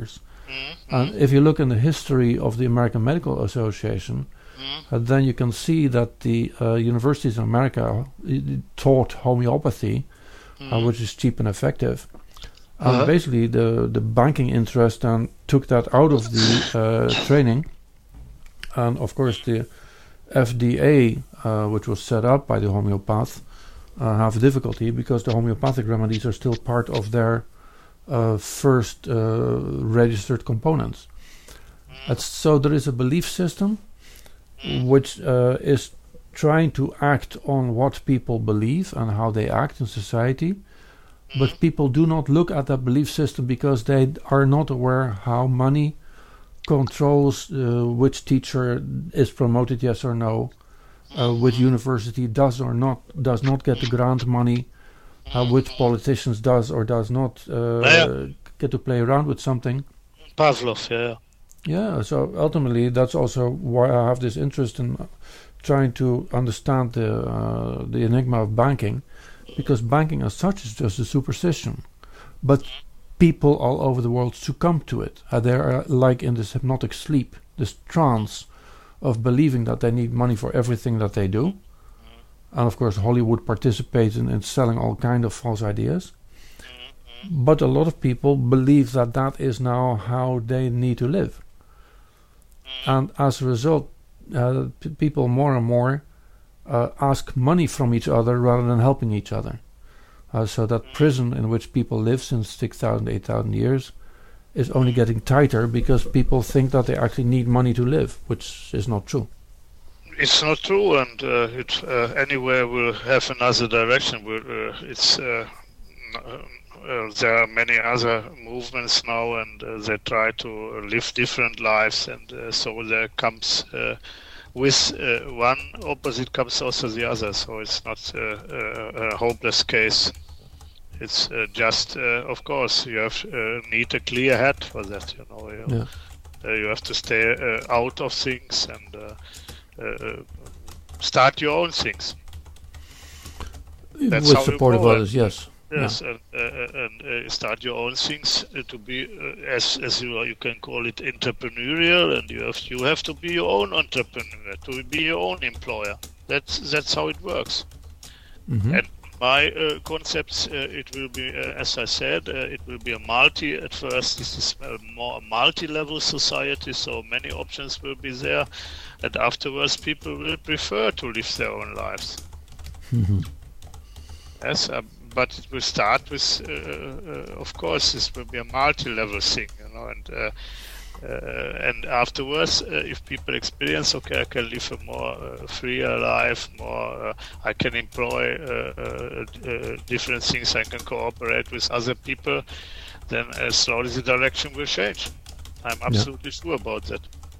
Mm-hmm.
And if you look in the history of the American Medical Association,
Mm-hmm.
uh, then you can see that the uh, universities in America uh, taught homeopathy,
Mm-hmm.
uh, which is cheap and effective. And
Uh-huh.
basically, the, the banking interest then took that out of the uh, training. And of course, the F D A, uh, which was set up by the homeopath, uh, have difficulty because the homeopathic remedies are still part of their uh, first uh, registered components. It's, so there is a belief system which uh, is trying to act on what people believe and how they act in society, but people do not look at that belief system because they are not aware how money controls uh, which teacher is promoted, yes or no, uh, which university does or not does not get the grant money, uh, which politicians does or does not uh,
Yeah.
get to play around with something.
Pavlov, yeah.
Yeah, so ultimately that's also why I have this interest in uh, trying to understand the uh, the enigma of banking, because banking as such is just a superstition, but people all over the world succumb to it. Uh, they are like in this hypnotic sleep, this trance of believing that they need money for everything that they do. And of course Hollywood participates in, in selling all kind of false ideas. But a lot of people believe that that is now how they need to live. And as a result, uh, p- people more and more uh, ask money from each other rather than helping each other. Uh, so that prison in which people live since six thousand, eight thousand years is only getting tighter because people think that they actually need money to live, which is not true.
It's not true, and uh, it uh, anywhere will have another direction. Will uh, it's uh, n- uh, there are many other movements now, and uh, they try to live different lives, and uh, so there comes uh, with uh, one opposite comes also the other. So it's not uh, a, a hopeless case. It's uh, just, uh, of course, you have uh, need a clear head for that. You know, you,
Yeah.
uh, you have to stay uh, out of things and uh, uh, start your own things. That's
With
how you
support of
grow,
others, yes.
Yes, and, uh, and uh, start your own things uh, to be uh, as as you are, you can call it entrepreneurial, and you have you have to be your own entrepreneur, to be your own employer. That's that's how it works.
Mhm.
And my uh, concepts, uh, it will be, uh, as I said, uh, it will be a multi. At first, this is a more a multi-level society, so many options will be there, and afterwards, people will prefer to live their own lives.
Mhm.
Yes, uh, but it will start with, uh, uh, of course, this will be a multi-level thing, you know, and uh, uh, and afterwards, uh, if people experience, okay, I can live a more uh, freer life, more, uh, I can employ uh, uh, uh, different things, I can cooperate with other people, then uh, slowly the direction will change. I'm absolutely sure about that.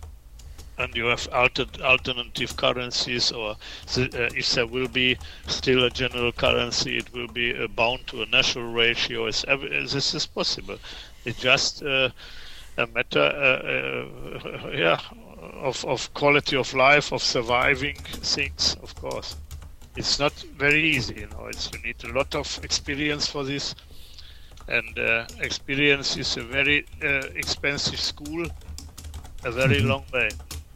And you have alter- alternative currencies, or the, uh, if there will be still a general currency, it will be uh, bound to a national ratio. It's ev- this is possible. It's just uh, a matter, uh, uh, yeah, of, of quality of life, of surviving things. Of course, it's not very easy. You know, it's you need a lot of experience for this, and uh, experience is a very uh, expensive school, a very
Mhm.
long way.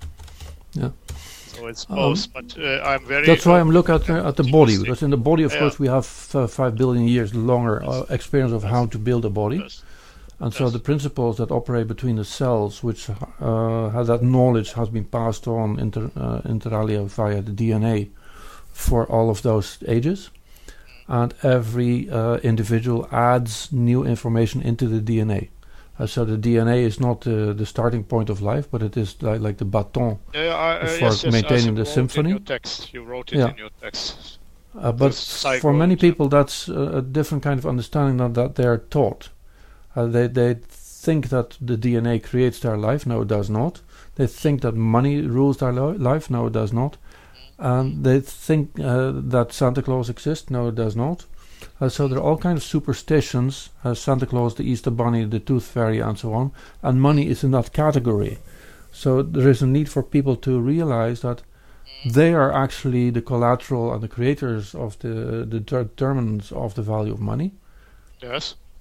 Yeah.
So it's
Um,
both, but uh, I'm very.
That's why
uh,
I'm looking at the, at the body,
optimistic.
because in the body, of
Yeah.
course, we have uh, five billion years longer uh, experience of
Yes.
how to build a body.
Yes.
And so
Yes.
the principles that operate between the cells, which uh, has that knowledge has been passed on inter, uh, inter alia via the D N A for all of those ages. And every uh, individual adds new information into the D N A. Uh, so the D N A is not uh, the starting point of life, but it is like, like the baton.
Yeah, I, uh,
for
yes, yes,
maintaining
I
the
wrote
symphony.
In your text. You wrote it
Yeah.
in your text.
Uh, but
The
for many
zygote.
people, that's uh, a different kind of understanding than that they are taught. Uh, they they think that the D N A creates their life. No, it does not. They think that money rules their lo- life. No, it does not. And they think uh, that Santa Claus exists. No, it does not. Uh, so there are all kinds of superstitions. Uh, Santa Claus, the Easter Bunny, the Tooth Fairy, and so on. And money is in that category. So there is a need for people to realize that they are actually the collateral and the creators of the, the determinants of the value of money.
Yes.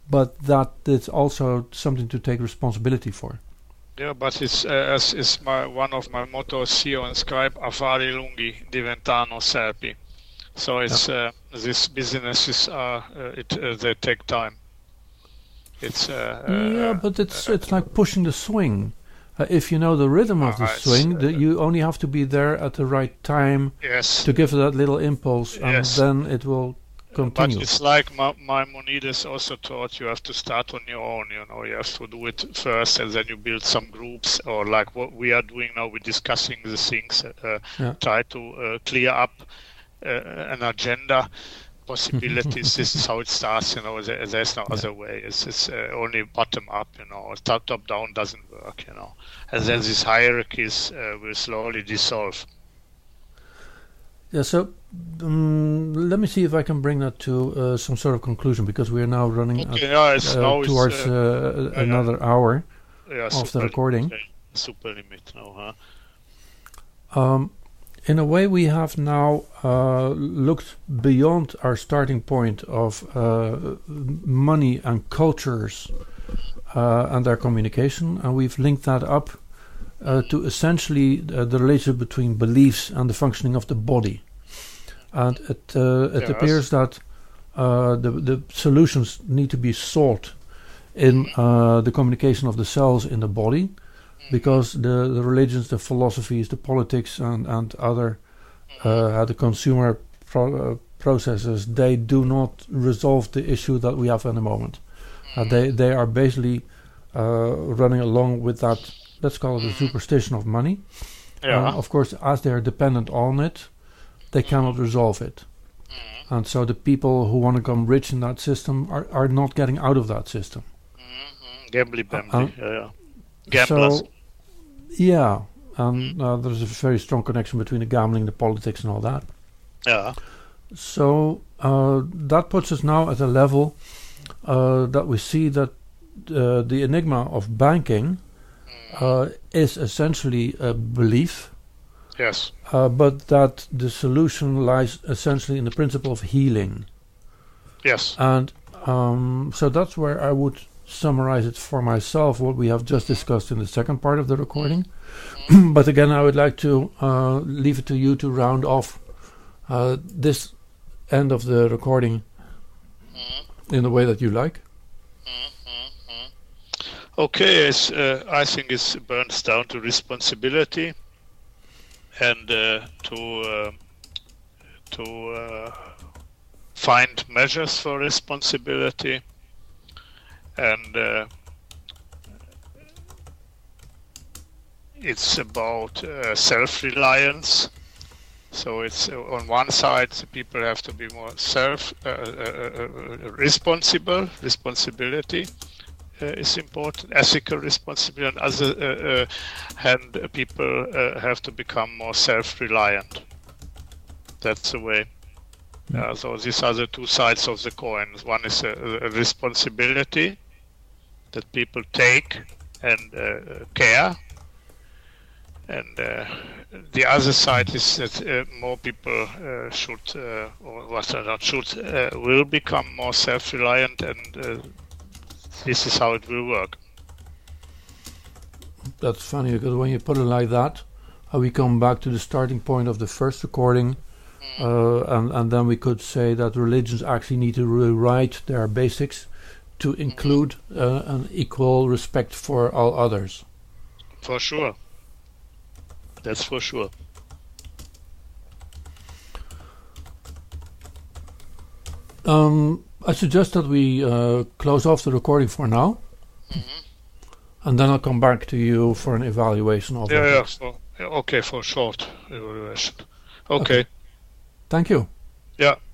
but that it's also something to take responsibility for.
Yeah, but it's uh, as is my one of my mottos here on Skype: affari lunghi diventano serpi. So it's yeah. uh, these businesses are uh, it uh, they take time. It's uh,
yeah,
uh,
but it's uh, it's like pushing the swing. Uh, if you know the rhythm of the
uh,
swing,
uh,
the, you only have to be there at the right time
yes.
to give that little impulse, and
yes.
then it will continue.
But it's like Ma- Maimonides also taught, you have to start on your own. You know, you have to do it first, and then you build some groups, or like what we are doing now. We're discussing the things, uh, yeah. try to uh, clear up uh, an agenda. Possibilities. This is how it starts. You know, there, there's no yeah. other way. It's, it's uh, only bottom up. You know, top top down doesn't work. You know, and then these hierarchies uh, will slowly dissolve.
Yeah. So um, let me see if I can bring that to uh, some sort of conclusion, because we are now running
okay,
at,
yeah, it's
uh,
now
towards
it's, uh,
uh,
yeah,
another
yeah.
hour
yeah,
of the recording.
Limit, super limit now,
huh? Um. In a way, we have now uh, looked beyond our starting point of uh, money and cultures uh, and their communication, and we've linked that up uh, to essentially uh, the relationship between beliefs and the functioning of the body. And it uh, it yes. appears that uh, the the solutions need to be sought in uh, the communication of the cells in the body. Because the, the religions, the philosophies, the politics, and, and other uh, the consumer pro- uh, processes, they do not resolve the issue that we have at the moment. Uh, they they are basically uh, running along with that, let's call it a superstition of money.
Yeah.
Uh, of course, as they are dependent on it, they cannot resolve it. And so the people who want to become rich in that system are, are not getting out of that system.
Mm-hmm. Gambly bambly,
uh,
yeah, yeah. Gamblers.
So, yeah, and uh, there's a very strong connection between the gambling, the politics, and all that.
Yeah.
So uh, that puts us now at a level uh, that we see that uh, the enigma of banking uh, is essentially a belief.
Yes.
Uh, but that the solution lies essentially in the principle of healing.
Yes.
And um, so that's where I would summarize it for myself, what we have just discussed in the second part of the recording. But again, I would like to uh, leave it to you to round off uh, this end of the recording in the way that you like.
Okay, it's, uh, I think it burns down to responsibility and uh, to uh, to uh, find measures for responsibility. And uh, it's about uh, self-reliance. So it's uh, on one side, the people have to be more self uh, uh, uh, responsible. Responsibility uh, is important. Ethical responsibility. On the other uh, uh, hand, uh, people uh, have to become more self-reliant. That's the way. Uh, so these are the two sides of the coin. One is a, a responsibility that people take and uh, care, and uh, the other side is that uh, more people uh, should, uh, or what not should, uh, will become more self-reliant, and uh, this is how it will work.
That's funny, because when you put it like that, uh, we come back to the starting point of the first recording, mm. uh, and, and then we could say that religions actually need to rewrite their basics to include uh, an equal respect for all others.
For sure. That's for sure.
Um, I suggest that we uh, close off the recording for now. Mm-hmm. And then I'll come back to you for an evaluation of
yeah,
it.
Yeah, so, okay, for short evaluation. Okay. okay.
Thank you.
Yeah.